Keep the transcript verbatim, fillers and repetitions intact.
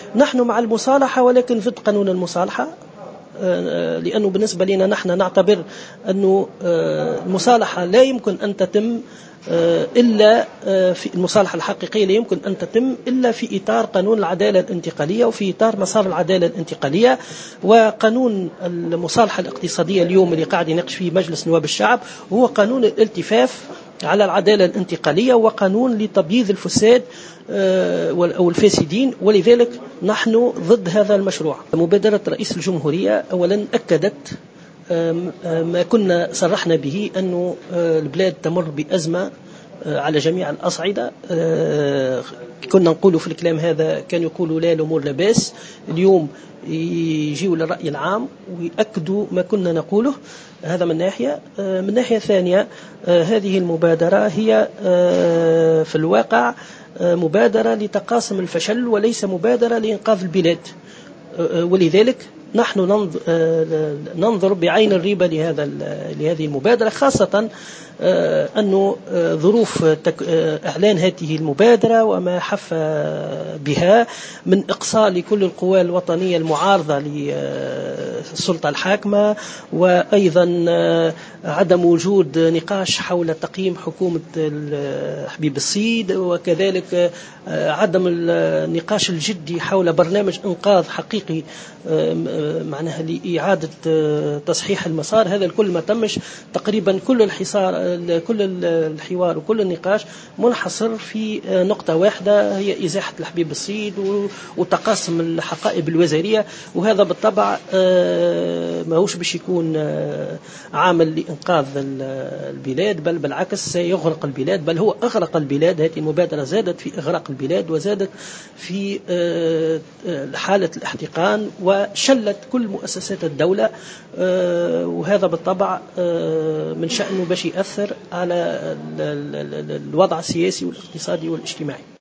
نحن مع المصالحة ولكن ضد قانون المصالحة، لأنه بالنسبة لنا نحن نعتبر أنه المصالحة لا يمكن أن تتم إلا في المصالحة الحقيقية لا يمكن أن تتم إلا في إطار قانون العدالة الانتقالية وفي إطار مسار العدالة الانتقالية. وقانون المصالحة الاقتصادية اليوم اللي قاعد يناقش فيه مجلس نواب الشعب هو قانون الالتفاف على العدالة الانتقالية وقانون لتبييض الفساد أو الفاسدين، ولذلك نحن ضد هذا المشروع. مبادرة رئيس الجمهورية أولا أكدت ما كنا صرحنا به أنه البلاد تمر بأزمة على جميع الأصعدة. كنا نقول في الكلام هذا كان يقولوا لا الأمور لا بأس، اليوم يجيوا للرأي العام ويأكدوا ما كنا نقوله. هذا من ناحية. من ناحية ثانية هذه المبادرة هي في الواقع مبادرة لتقاسم الفشل وليس مبادرة لإنقاذ البلاد، ولذلك نحن ننظر بعين الريبة لهذا لهذه المبادرة، خاصة أنه ظروف إعلان هذه المبادرة وما حف بها من إقصاء لكل القوى الوطنية المعارضة للسلطة الحاكمة، وأيضا عدم وجود نقاش حول تقييم حكومة حبيب السيد، وكذلك عدم النقاش الجدي حول برنامج إنقاذ حقيقي معناها لإعادة تصحيح المسار. هذا الكل ما تمش. تقريبا كل الحصار كل الحوار وكل النقاش منحصر في نقطة واحدة هي إزاحة الحبيب السيد وتقاسم الحقائب الوزارية، وهذا بالطبع ما هوش باش يكون عامل لإنقاذ البلاد، بل بالعكس سيغرق البلاد، بل هو أغرق البلاد. هذه المبادرة زادت في إغراق البلاد وزادت في حالة الاحتقان وشلت كل مؤسسات الدولة، وهذا بالطبع من شأنه باش يأثر على الوضع السياسي والاقتصادي والاجتماعي.